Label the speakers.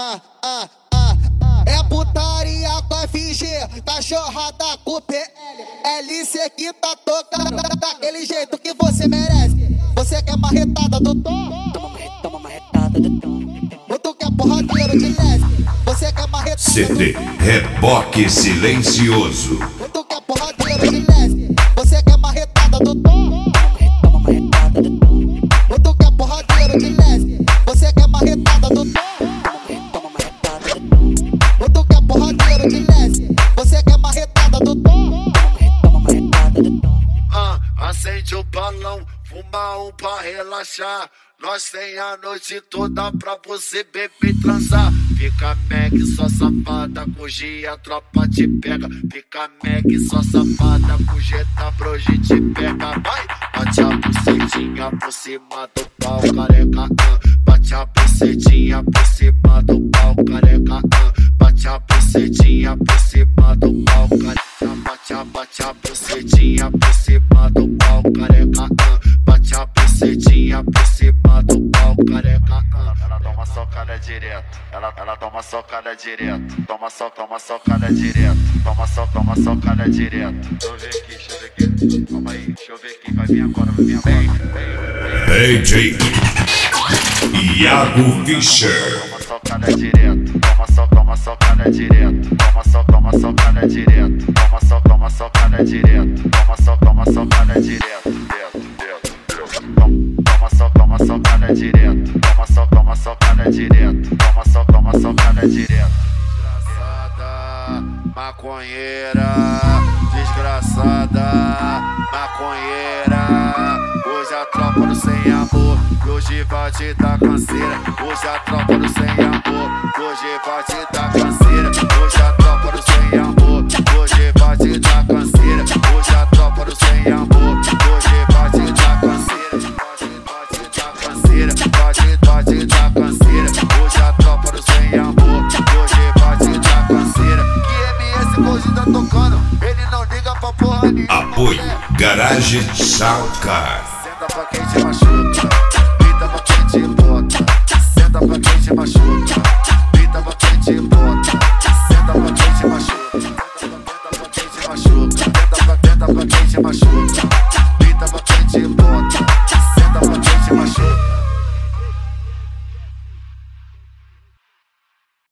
Speaker 1: É putaria com FG, cachorrada com PL. LC que tá tocando daquele jeito que você merece. Você quer marretada do tom?
Speaker 2: Toma marretada do tom.
Speaker 1: Ou tu quer porradeiro de leste? Você quer marretada
Speaker 3: CD
Speaker 1: do tom?
Speaker 3: Reboque Silencioso.
Speaker 1: Ou tu quer porradeiro de leste? Você quer marretada do tom?
Speaker 2: Toma marretada do tom.
Speaker 1: Ou tu quer porradeiro de leste? Você quer marretada do tom?
Speaker 2: Toma marretada do tom.
Speaker 1: Ou tu quer porradeiro de leste? Você quer marretada do tom?
Speaker 2: Toma marretada do tom.
Speaker 4: Acende o balão, fuma um pra relaxar. Nós tem a noite toda pra você beber e transar. Fica Meg, só safada, com G a tropa te pega. Fica Meg, só safada, com G tá hoje te pega. Vai, bate a bucetinha por cima do pau, careca. Bate a bucetinha por cima do pau, careca. Bate a bucetinha por cima do pau, careca. Bate a bucetinha por cima do pau, careca. Bate a bucetinha por cima do pau, careca. Ela toma socada direto. Ela toma socada direto. Toma socada direto. Toma socada direto. Deixa eu ver aqui. Calma aí, deixa eu ver aqui. Vai vir agora.
Speaker 3: DJ Iago Fischer.
Speaker 4: Toma socada direto. Toma socada direto. Toma socada direto. Toma socada direto. Toma socada direto. Toma socada direto. Toma socada direto. Toma socada direto. Desgraçada, maconheira. Desgraçada, maconheira. Hoje a tropa do sem amor, hoje vai te dar canseira. Hoje a tropa do sem amor, hoje vai te dar canseira. Hoje a tropa do sem amor, hoje vai te dar canseira. Hoje a tropa do sem amor, hoje vai te dar canseira. Vai te dar canseira, vai te dar canseira. Hoje a tropa do sem amor, hoje vai te dar canseira. Que MS hoje tá tocando, ele não liga pra porra nenhuma.
Speaker 3: Apoio Garage Soundcar.
Speaker 4: Senta pra quem te machuca.